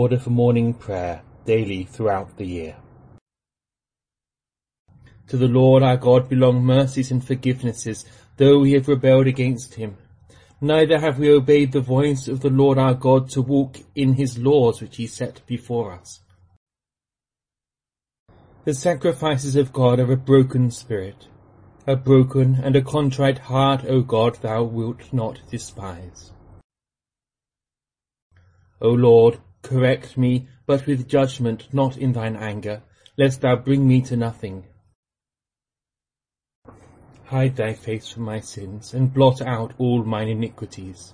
order for morning prayer daily throughout the year. To the Lord our God belong mercies and forgivenesses, though we have rebelled against him. Neither have we obeyed the voice of the Lord our God to walk in his laws which he set before us. The sacrifices of God are a broken spirit. A broken and a contrite heart, O God, thou wilt not despise. O Lord, correct me, but with judgment, not in thine anger, lest thou bring me to nothing. Hide thy face from my sins, and blot out all mine iniquities.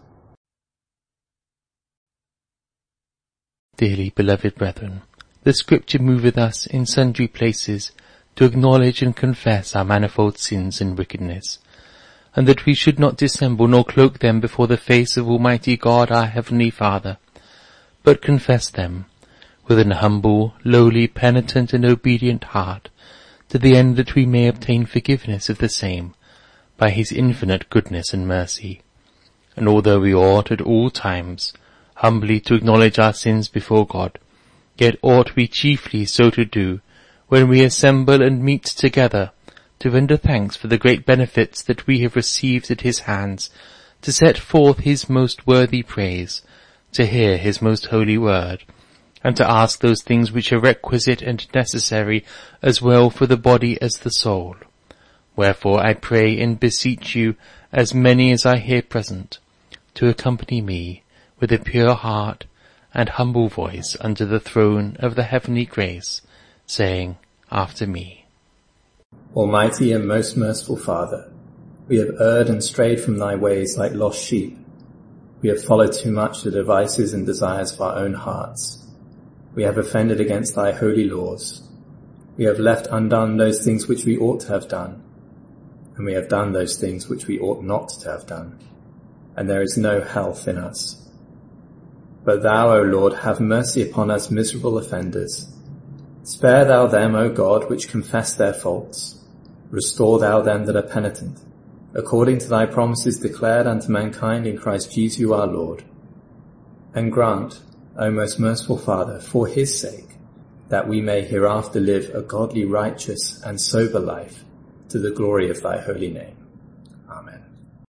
Dearly beloved brethren, the Scripture moveth us in sundry places to acknowledge and confess our manifold sins and wickedness, and that we should not dissemble nor cloak them before the face of Almighty God our Heavenly Father, but confess them with an humble, lowly, penitent and obedient heart, to the end that we may obtain forgiveness of the same by his infinite goodness and mercy. And although we ought at all times humbly to acknowledge our sins before God, yet ought we chiefly so to do when we assemble and meet together to render thanks for the great benefits that we have received at his hands, to set forth his most worthy praise, to hear his most holy word, and to ask those things which are requisite and necessary as well for the body as the soul. Wherefore I pray and beseech you, as many as are here present, to accompany me with a pure heart and humble voice unto the throne of the heavenly grace, saying after me, Almighty and most merciful Father, we have erred and strayed from thy ways like lost sheep. We have followed too much the devices and desires of our own hearts. We have offended against thy holy laws. We have left undone those things which we ought to have done, and we have done those things which we ought not to have done, and there is no health in us. But thou, O Lord, have mercy upon us miserable offenders. Spare thou them, O God, which confess their faults. Restore thou them that are penitent, according to thy promises declared unto mankind in Christ Jesus our Lord. And grant, O most merciful Father, for his sake, that we may hereafter live a godly, righteous, and sober life, to the glory of thy holy name. Amen.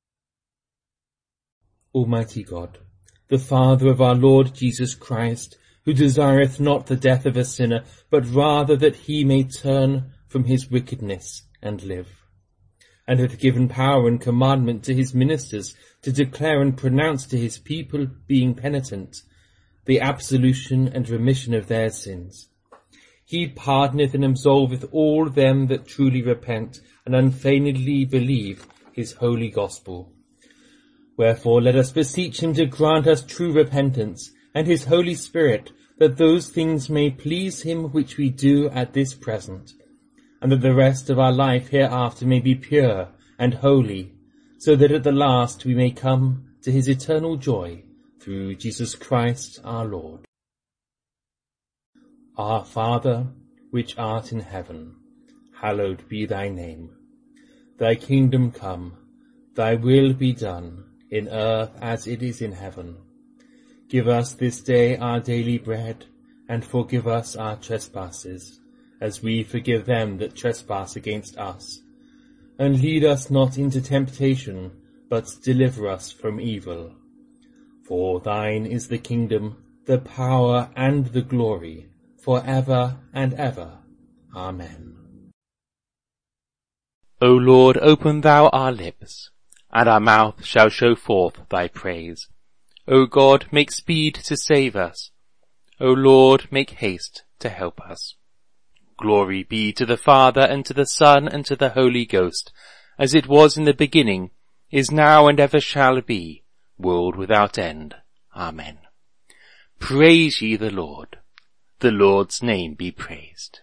Almighty God, the Father of our Lord Jesus Christ, who desireth not the death of a sinner, but rather that he may turn from his wickedness and live, and hath given power and commandment to his ministers to declare and pronounce to his people, being penitent, the absolution and remission of their sins. He pardoneth and absolveth all them that truly repent and unfeignedly believe his holy gospel. Wherefore let us beseech him to grant us true repentance, and his Holy Spirit, that those things may please him which we do at this present, and that the rest of our life hereafter may be pure and holy, so that at the last we may come to his eternal joy, through Jesus Christ our Lord. Our Father, which art in heaven, hallowed be thy name. Thy kingdom come, thy will be done, in earth as it is in heaven. Give us this day our daily bread, and forgive us our trespasses, as we forgive them that trespass against us. And lead us not into temptation, but deliver us from evil. For thine is the kingdom, the power, and the glory, for ever and ever. Amen. O Lord, open thou our lips, and our mouth shall show forth thy praise. O God, make speed to save us. O Lord, make haste to help us. Glory be to the Father, and to the Son, and to the Holy Ghost, as it was in the beginning, is now, and ever shall be, world without end. Amen. Praise ye the Lord. The Lord's name be praised.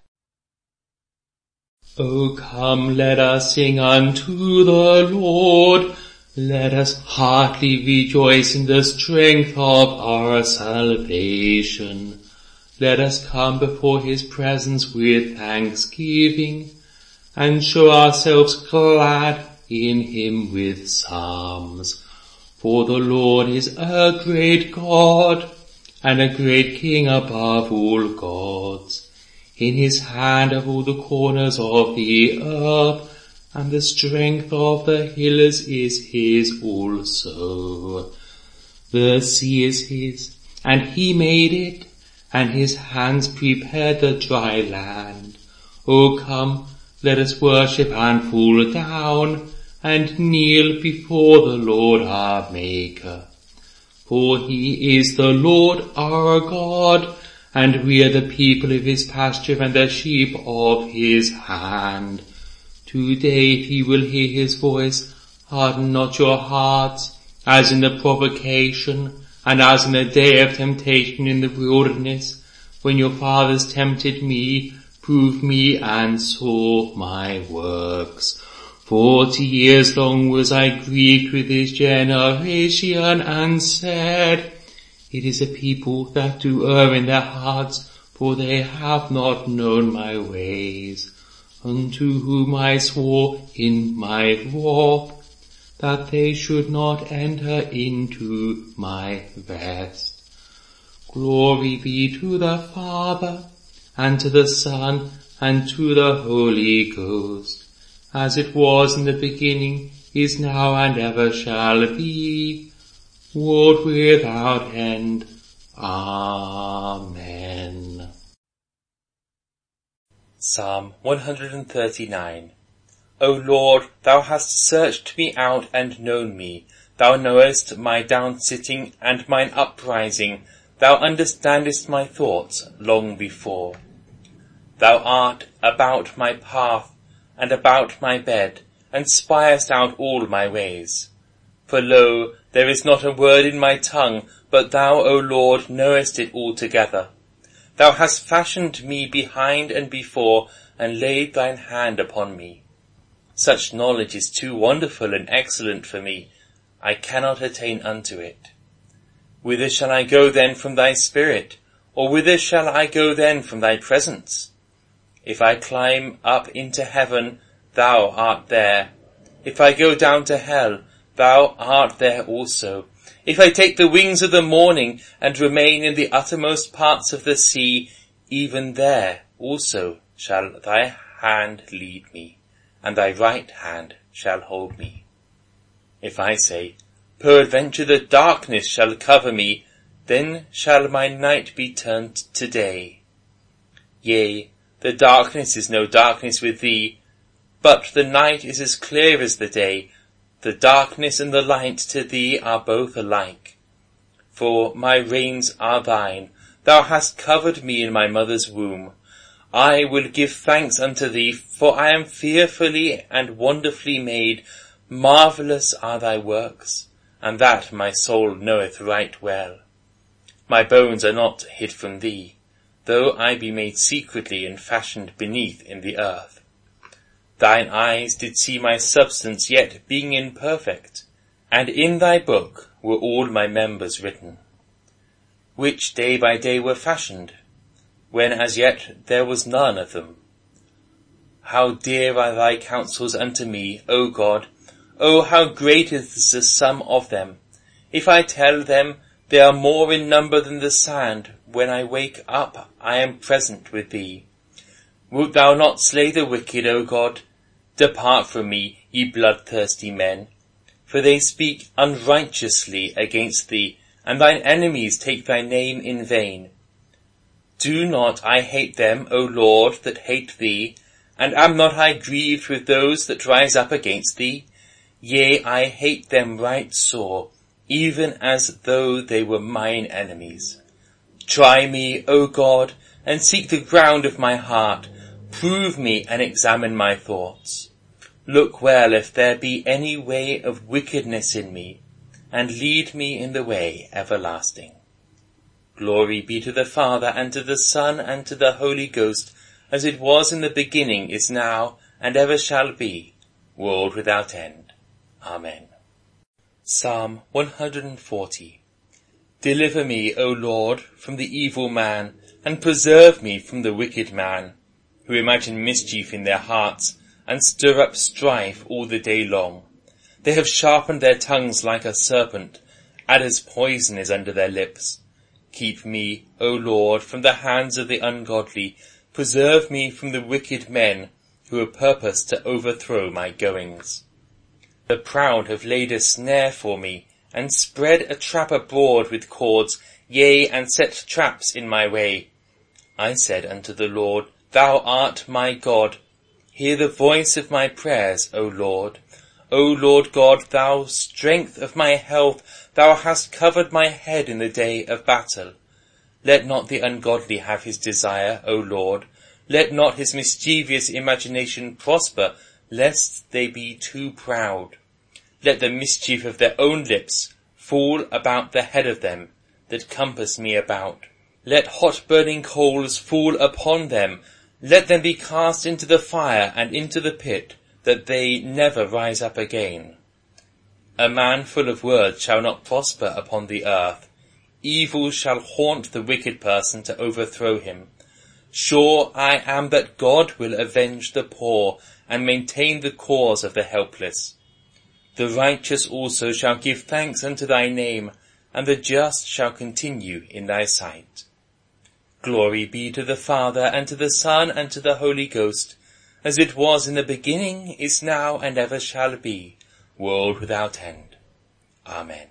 O come, let us sing unto the Lord. Let us heartily rejoice in the strength of our salvation. Let us come before his presence with thanksgiving, and show ourselves glad in him with psalms. For the Lord is a great God, and a great king above all gods. In his hand are all the corners of the earth, and the strength of the hills is his also. The sea is his, and he made it, and his hands prepared the dry land. O come, let us worship and fall down, and kneel before the Lord our Maker. For he is the Lord our God, and we are the people of his pasture and the sheep of his hand. Today if ye will hear his voice, harden not your hearts, as in the provocation, and as in the day of temptation in the wilderness, when your fathers tempted me, proved me, and saw my works. 40 years long was I grieved with this generation, and said, it is a people that do err in their hearts, for they have not known my ways, unto whom I swore in my wrath, that they should not enter into my rest. Glory be to the Father, and to the Son, and to the Holy Ghost, as it was in the beginning, is now, and ever shall be, world without end. Amen. Psalm 139. O Lord, thou hast searched me out and known me. Thou knowest my down-sitting and mine uprising. Thou understandest my thoughts long before. Thou art about my path and about my bed, and spiest out all my ways. For lo, there is not a word in my tongue, but thou, O Lord, knowest it altogether. Thou hast fashioned me behind and before, and laid thine hand upon me. Such knowledge is too wonderful and excellent for me. I cannot attain unto it. Whither shall I go then from thy spirit? Or whither shall I go then from thy presence? If I climb up into heaven, thou art there. If I go down to hell, thou art there also. If I take the wings of the morning and remain in the uttermost parts of the sea, even there also shall thy hand lead me, and thy right hand shall hold me. If I say, peradventure the darkness shall cover me, then shall my night be turned to day. Yea, the darkness is no darkness with thee, but the night is as clear as the day. The darkness and the light to thee are both alike. For my reins are thine. Thou hast covered me in my mother's womb. I will give thanks unto thee, for I am fearfully and wonderfully made. Marvellous are thy works, and that my soul knoweth right well. My bones are not hid from thee, though I be made secretly and fashioned beneath in the earth. Thine eyes did see my substance yet being imperfect, and in thy book were all my members written, which day by day were fashioned, when as yet there was none of them. How dear are thy counsels unto me, O God! O how great is the sum of them! If I tell them, they are more in number than the sand. When I wake up, I am present with thee. Wilt thou not slay the wicked, O God? Depart from me, ye bloodthirsty men, for they speak unrighteously against thee, and thine enemies take thy name in vain. Do not I hate them, O Lord, that hate thee, and am not I grieved with those that rise up against thee? Yea, I hate them right sore, even as though they were mine enemies. Try me, O God, and seek the ground of my heart. Prove me and examine my thoughts. Look well if there be any way of wickedness in me, and lead me in the way everlasting. Glory be to the Father, and to the Son, and to the Holy Ghost, as it was in the beginning, is now, and ever shall be, world without end. Amen. Psalm 140. Deliver me, O Lord, from the evil man, and preserve me from the wicked man, who imagine mischief in their hearts, and stir up strife all the day long. They have sharpened their tongues like a serpent, adder's poison is under their lips. Keep me, O Lord, from the hands of the ungodly. Preserve me from the wicked men who have purposed to overthrow my goings. The proud have laid a snare for me, and spread a trap abroad with cords, yea, and set traps in my way. I said unto the Lord, Thou art my God. Hear the voice of my prayers, O Lord. O Lord God, thou strength of my health, thou hast covered my head in the day of battle. Let not the ungodly have his desire, O Lord. Let not his mischievous imagination prosper, lest they be too proud. Let the mischief of their own lips fall about the head of them that compass me about. Let hot burning coals fall upon them. Let them be cast into the fire and into the pit, that they never rise up again. A man full of words shall not prosper upon the earth. Evil shall haunt the wicked person to overthrow him. Sure I am that God will avenge the poor and maintain the cause of the helpless. The righteous also shall give thanks unto thy name, and the just shall continue in thy sight. Glory be to the Father, and to the Son, and to the Holy Ghost, as it was in the beginning, is now, and ever shall be, world without end. Amen.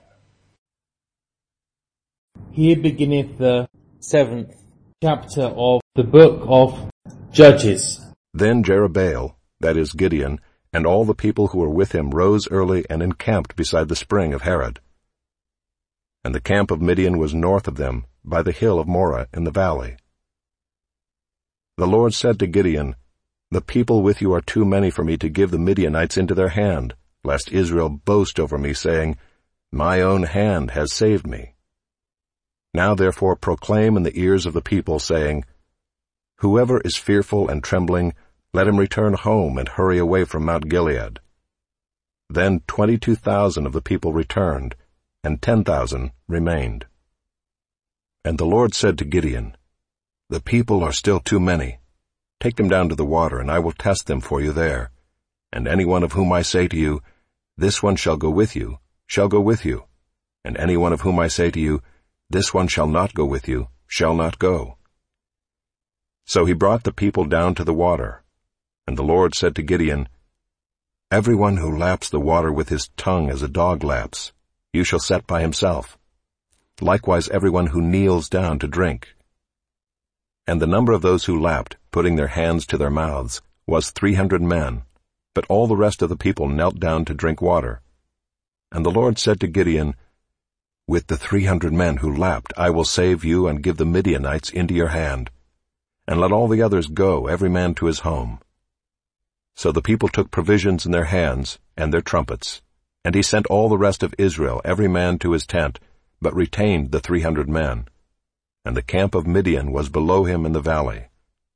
Here beginneth the 7th chapter of the book of Judges. Then Jerubbaal, that is Gideon, and all the people who were with him rose early and encamped beside the spring of Harod. And the camp of Midian was north of them, by the hill of Moreh in the valley. The Lord said to Gideon, The people with you are too many for me to give the Midianites into their hand, lest Israel boast over me, saying, My own hand has saved me. Now therefore proclaim in the ears of the people, saying, Whoever is fearful and trembling, let him return home and hurry away from Mount Gilead. Then 22,000 of the people returned, and 10,000 remained. And the Lord said to Gideon, The people are still too many. Take them down to the water, and I will test them for you there. And any one of whom I say to you, This one shall go with you, shall go with you. And any one of whom I say to you, This one shall not go with you, shall not go. So he brought the people down to the water. And the Lord said to Gideon, Everyone who laps the water with his tongue as a dog laps, you shall set by himself. Likewise everyone who kneels down to drink. And the number of those who lapped, putting their hands to their mouths, was 300 men, but all the rest of the people knelt down to drink water. And the Lord said to Gideon, With the 300 men who lapped I will save you and give the Midianites into your hand. And let all the others go, every man to his home. So the people took provisions in their hands and their trumpets, and he sent all the rest of Israel, every man to his tent, but retained the 300 men. And the camp of Midian was below him in the valley.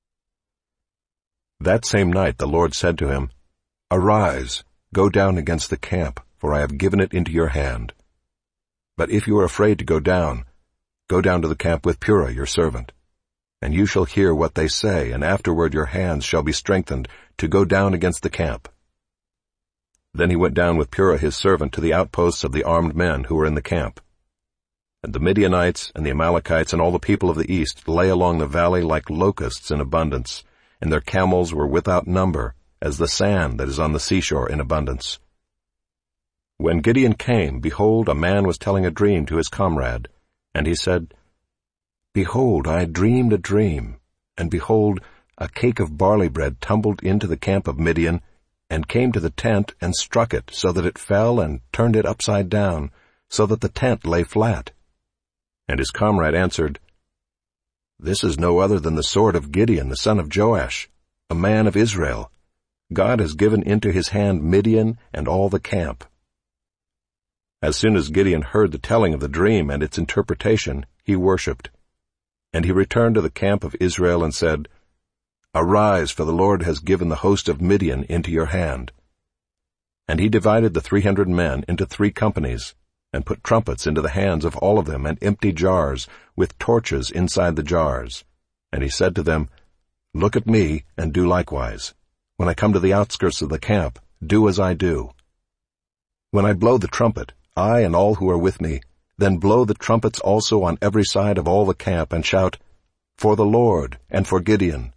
That same night the Lord said to him, Arise, go down against the camp, for I have given it into your hand. But if you are afraid to go down to the camp with Purah your servant. And you shall hear what they say, and afterward your hands shall be strengthened to go down against the camp. Then he went down with Purah his servant to the outposts of the armed men who were in the camp. And the Midianites and the Amalekites and all the people of the east lay along the valley like locusts in abundance, and their camels were without number, as the sand that is on the seashore in abundance. When Gideon came, behold, a man was telling a dream to his comrade, and he said, Behold, I dreamed a dream, and behold, a cake of barley bread tumbled into the camp of Midian, and came to the tent and struck it, so that it fell and turned it upside down, so that the tent lay flat. And his comrade answered, This is no other than the sword of Gideon, the son of Joash, a man of Israel. God has given into his hand Midian and all the camp. As soon as Gideon heard the telling of the dream and its interpretation, he worshipped. And he returned to the camp of Israel and said, Arise, for the Lord has given the host of Midian into your hand. And he divided the 300 men into 3 companies, and put trumpets into the hands of all of them, and empty jars, with torches inside the jars. And he said to them, Look at me, and do likewise. When I come to the outskirts of the camp, do as I do. When I blow the trumpet, I and all who are with me, then blow the trumpets also on every side of all the camp, and shout, For the Lord, and for Gideon.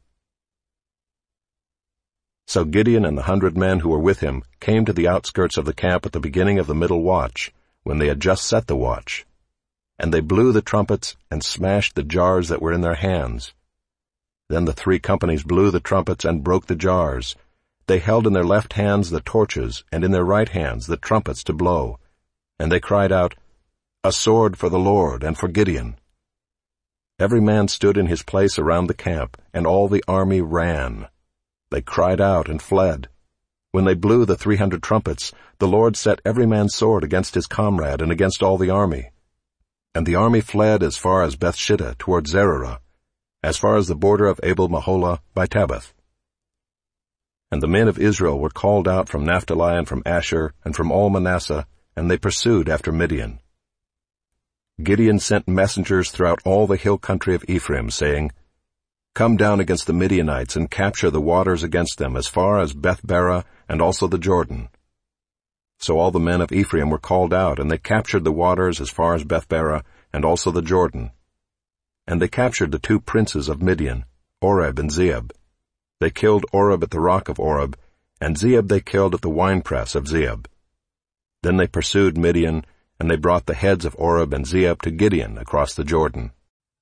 So Gideon and the 100 men who were with him came to the outskirts of the camp at the beginning of the middle watch, when they had just set the watch. And they blew the trumpets and smashed the jars that were in their hands. Then the 3 companies blew the trumpets and broke the jars. They held in their left hands the torches, and in their right hands the trumpets to blow. And they cried out, A sword for the Lord, and for Gideon. Every man stood in his place around the camp, and all the army ran. They cried out and fled. When they blew the 300 trumpets, the Lord set every man's sword against his comrade and against all the army. And the army fled as far as Bethshittah toward Zererah, as far as the border of Abel-Meholah by Tabbath. And the men of Israel were called out from Naphtali and from Asher and from all Manasseh, and they pursued after Midian. Gideon sent messengers throughout all the hill country of Ephraim, saying, Come down against the Midianites and capture the waters against them as far as Beth-barah and also the Jordan. So all the men of Ephraim were called out, and they captured the waters as far as Beth-barah and also the Jordan. And they captured the 2 princes of Midian, Oreb and Zeeb. They killed Oreb at the rock of Oreb, and Zeeb they killed at the winepress of Zeeb. Then they pursued Midian, and they brought the heads of Oreb and Zeeb to Gideon across the Jordan.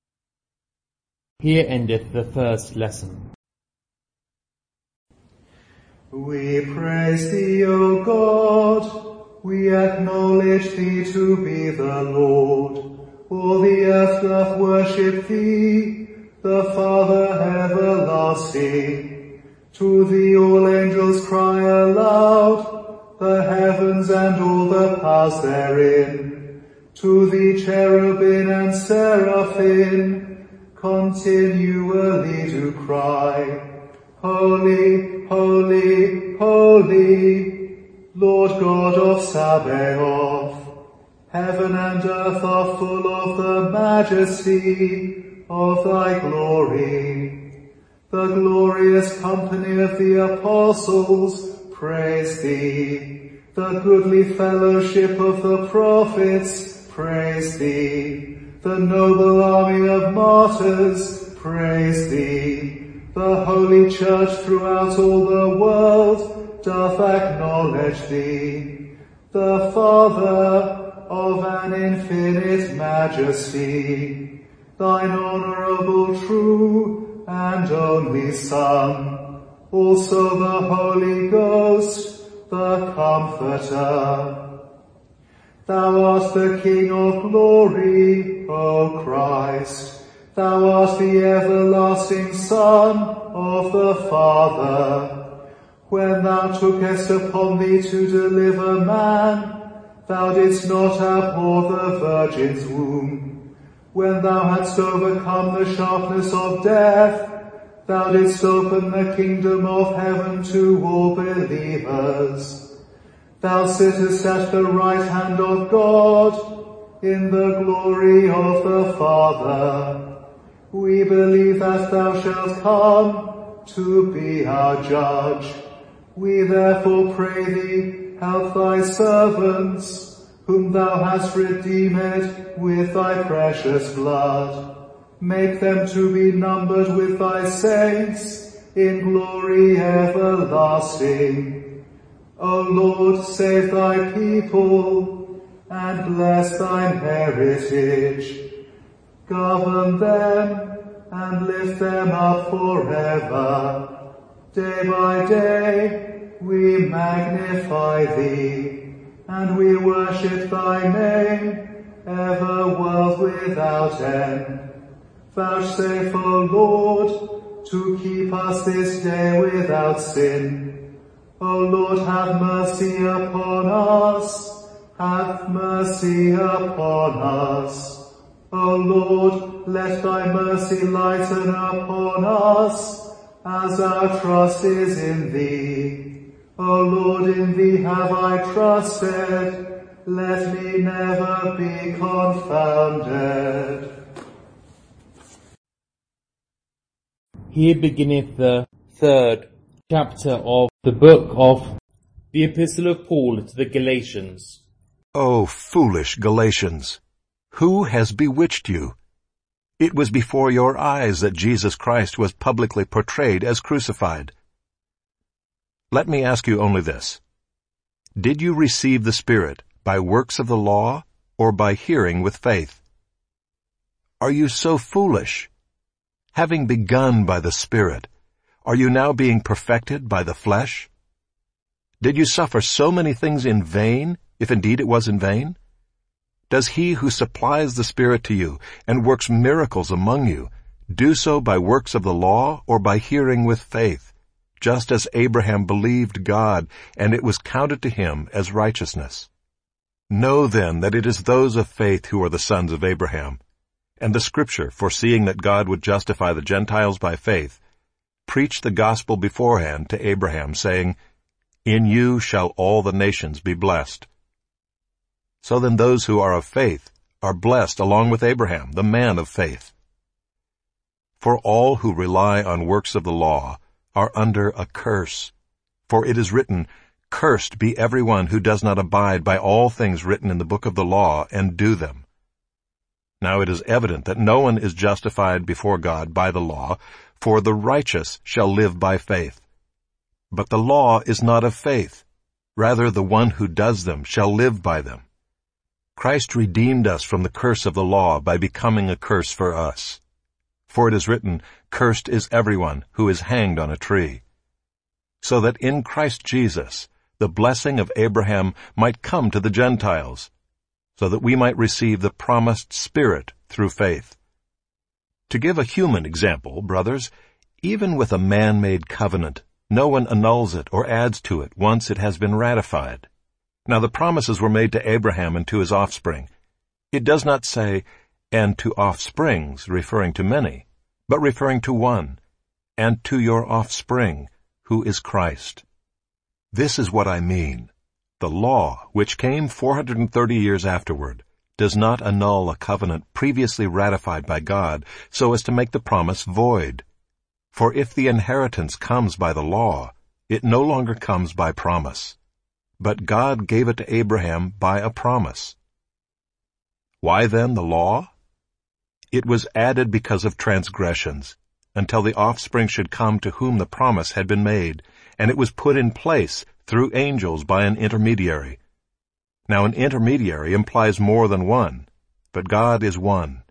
Here endeth the first lesson. We praise thee, O God. We acknowledge thee to be the Lord. All the earth doth worship thee, the Father everlasting. To thee all angels cry aloud, the heavens and all the powers therein. To thee cherubim and seraphim continually do cry, Holy, holy, holy, Lord God of Sabaoth. Heaven and earth are full of the majesty of thy glory. The glorious company of the apostles praise thee. The goodly fellowship of the prophets praise thee. The noble army of martyrs praise thee. The holy church throughout all the world doth acknowledge thee, the Father of an infinite majesty, thine honourable, true, and only Son, also the Holy Ghost, the Comforter. Thou art the King of glory, O Christ. Thou art the everlasting Son of the Father. When thou tookest upon thee to deliver man, thou didst not abhor the Virgin's womb. When thou hadst overcome the sharpness of death, thou didst open the kingdom of heaven to all believers. Thou sittest at the right hand of God, in the glory of the Father. We believe that thou shalt come to be our judge. We therefore pray thee, help thy servants, whom thou hast redeemed with thy precious blood. Make them to be numbered with thy saints in glory everlasting. O Lord, save thy people, and bless thine heritage. Govern them, and lift them up forever. Day by day we magnify thee, and we worship thy name, ever world without end. Vouchsafe, O Lord, to keep us this day without sin. O Lord, have mercy upon us, have mercy upon us. O Lord, let thy mercy lighten upon us, as our trust is in thee. O Lord, in thee have I trusted, let me never be confounded. Here beginneth the 3rd chapter of the book of the Epistle of Paul to the Galatians. O foolish Galatians! Who has bewitched you? It was before your eyes that Jesus Christ was publicly portrayed as crucified. Let me ask you only this. Did you receive the Spirit by works of the law or by hearing with faith? Are you so foolish? Having begun by the Spirit, are you now being perfected by the flesh? Did you suffer so many things in vain, if indeed it was in vain? Does he who supplies the Spirit to you and works miracles among you do so by works of the law or by hearing with faith, just as Abraham believed God, and it was counted to him as righteousness? Know then that it is those of faith who are the sons of Abraham. And the Scripture, foreseeing that God would justify the Gentiles by faith, preached the gospel beforehand to Abraham, saying, "In you shall all the nations be blessed." So then those who are of faith are blessed along with Abraham, the man of faith. For all who rely on works of the law are under a curse. For it is written, "Cursed be everyone who does not abide by all things written in the book of the law and do them." Now it is evident that no one is justified before God by the law, for the righteous shall live by faith. But the law is not of faith. Rather, the one who does them shall live by them. Christ redeemed us from the curse of the law by becoming a curse for us. For it is written, "Cursed is everyone who is hanged on a tree." So that in Christ Jesus the blessing of Abraham might come to the Gentiles, so that we might receive the promised Spirit through faith. To give a human example, brothers, even with a man-made covenant, no one annuls it or adds to it once it has been ratified. Now the promises were made to Abraham and to his offspring. It does not say, "and to offsprings," referring to many, but referring to one, "and to your offspring, who is Christ." This is what I mean. The law, which came 430 years afterward, does not annul a covenant previously ratified by God so as to make the promise void. For if the inheritance comes by the law, it no longer comes by promise. But God gave it to Abraham by a promise. Why then the law? It was added because of transgressions, until the offspring should come to whom the promise had been made, and it was put in place through angels by an intermediary. Now an intermediary implies more than one, but God is one.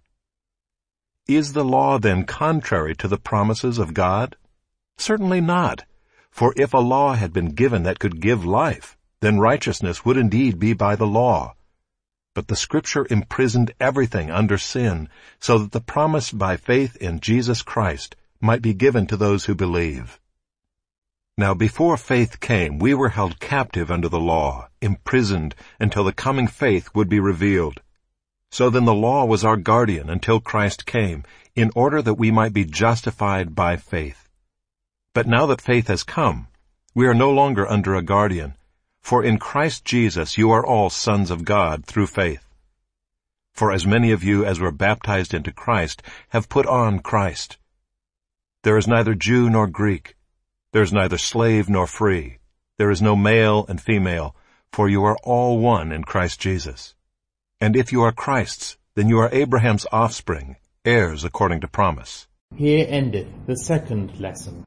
Is the law then contrary to the promises of God? Certainly not. For if a law had been given that could give life, then righteousness would indeed be by the law. But the Scripture imprisoned everything under sin, so that the promise by faith in Jesus Christ might be given to those who believe. Now before faith came, we were held captive under the law, imprisoned until the coming faith would be revealed. So then the law was our guardian until Christ came, in order that we might be justified by faith. But now that faith has come, we are no longer under a guardian, for in Christ Jesus you are all sons of God through faith. For as many of you as were baptized into Christ have put on Christ. There is neither Jew nor Greek. There is neither slave nor free. There is no male and female, for you are all one in Christ Jesus. And if you are Christ's, then you are Abraham's offspring, heirs according to promise. Here endeth the second lesson.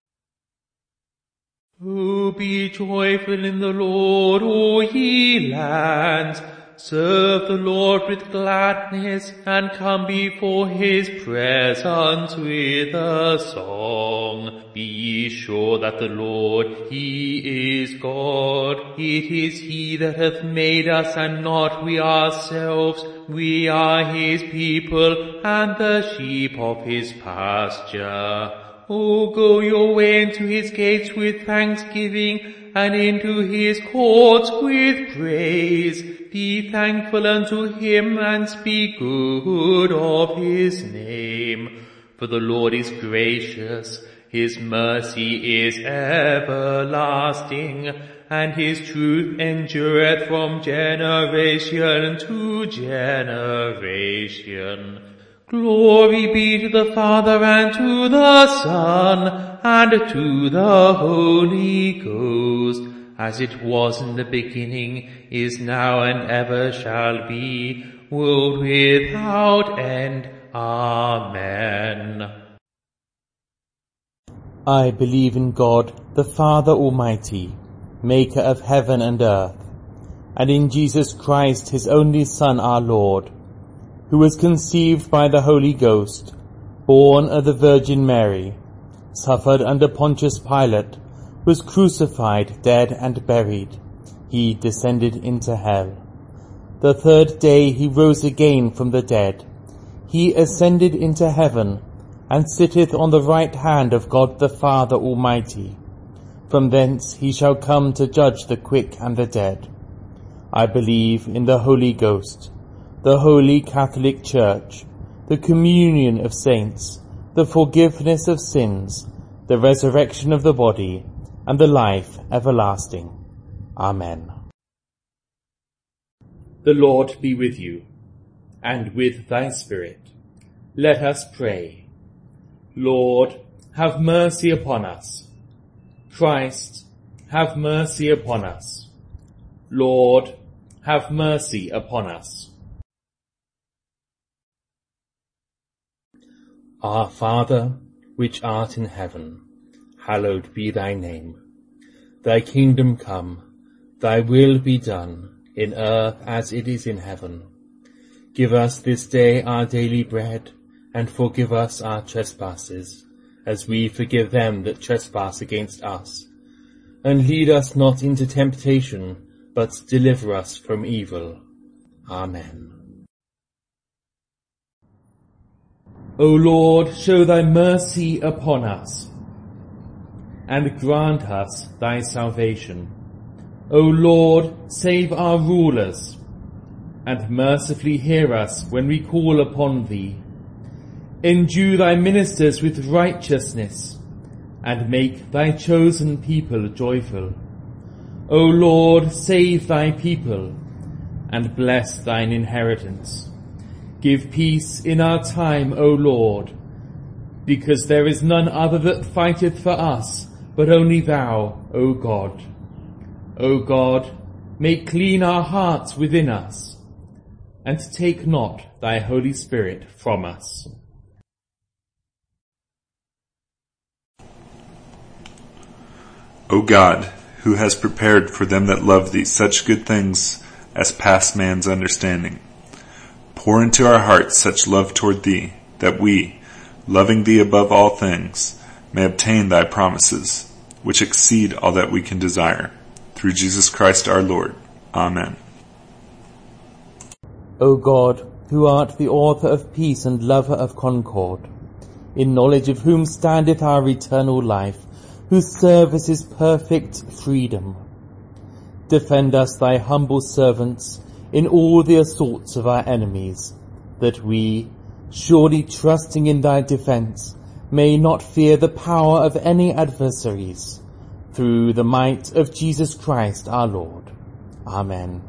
Oh, be joyful in the Lord, O ye lands. Serve the Lord with gladness, and come before his presence with a song. Be ye sure that the Lord, he is God. It is he that hath made us, and not we ourselves. We are his people, and the sheep of his pasture. O go your way into his gates with thanksgiving, and into his courts with praise. Be thankful unto him, and speak good of his name. For the Lord is gracious, his mercy is everlasting, and his truth endureth from generation to generation. Glory be to the Father, and to the Son, and to the Holy Ghost, as it was in the beginning, is now, and ever shall be, world without end. Amen. I believe in God, the Father Almighty, maker of heaven and earth, and in Jesus Christ, his only Son, our Lord, who was conceived by the Holy Ghost, born of the Virgin Mary, suffered under Pontius Pilate, was crucified, dead, and buried. He descended into hell. The third day he rose again from the dead. He ascended into heaven, and sitteth on the right hand of God the Father Almighty. From thence he shall come to judge the quick and the dead. I believe in the Holy Ghost, the Holy Catholic Church, the communion of saints, the forgiveness of sins, the resurrection of the body, and the life everlasting. Amen. The Lord be with you, and with thy spirit. Let us pray. Lord, have mercy upon us. Christ, have mercy upon us. Lord, have mercy upon us. Our Father, which art in heaven, hallowed be thy name. Thy kingdom come, thy will be done, in earth as it is in heaven. Give us this day our daily bread, and forgive us our trespasses, as we forgive them that trespass against us. And lead us not into temptation, but deliver us from evil. Amen. O Lord, show thy mercy upon us, and grant us thy salvation. O Lord, save our rulers, and mercifully hear us when we call upon thee. Endue thy ministers with righteousness, and make thy chosen people joyful. O Lord, save thy people, and bless thine inheritance. Give peace in our time, O Lord, because there is none other that fighteth for us, but only thou, O God. O God, make clean our hearts within us, and take not thy Holy Spirit from us. O God, who has prepared for them that love thee such good things as pass man's understanding, pour into our hearts such love toward thee, that we, loving thee above all things, may obtain thy promises, which exceed all that we can desire. Through Jesus Christ our Lord. Amen. O God, who art the author of peace and lover of concord, in knowledge of whom standeth our eternal life, whose service is perfect freedom, defend us, thy humble servants, in all the assaults of our enemies, that we, surely trusting in thy defence, may not fear the power of any adversaries, through the might of Jesus Christ our Lord. Amen.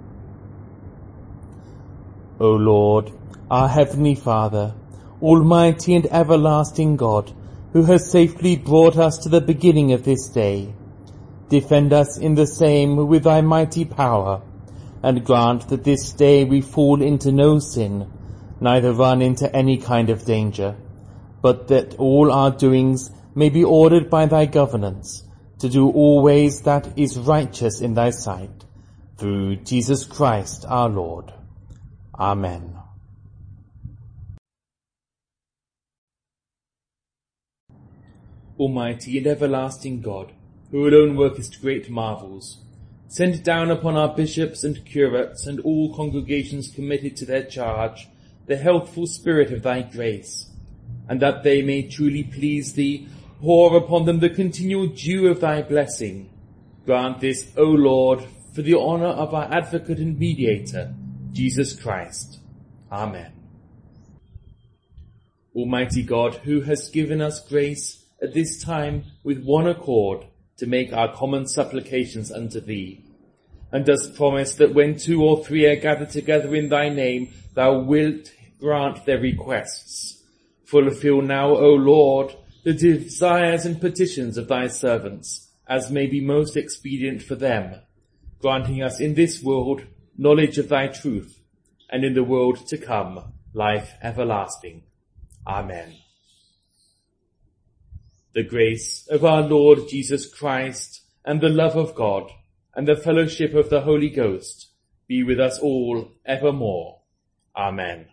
O Lord, our heavenly Father, almighty and everlasting God, who has safely brought us to the beginning of this day, defend us in the same with thy mighty power, and grant that this day we fall into no sin, neither run into any kind of danger, but that all our doings may be ordered by thy governance, to do always that is righteous in thy sight, through Jesus Christ our Lord. Amen. Almighty and everlasting God, who alone workest great marvels, send down upon our bishops and curates and all congregations committed to their charge the healthful spirit of thy grace, and that they may truly please thee, pour upon them the continual dew of thy blessing. Grant this, O Lord, for the honour of our advocate and mediator, Jesus Christ. Amen. Almighty God, who hast given us grace at this time with one accord to make our common supplications unto thee, and dost promise that when 2 or 3 are gathered together in thy name, thou wilt grant their requests. Fulfill now, O Lord, the desires and petitions of thy servants, as may be most expedient for them, granting us in this world knowledge of thy truth, and in the world to come, life everlasting. Amen. The grace of our Lord Jesus Christ, and the love of God, and the fellowship of the Holy Ghost be with us all evermore. Amen.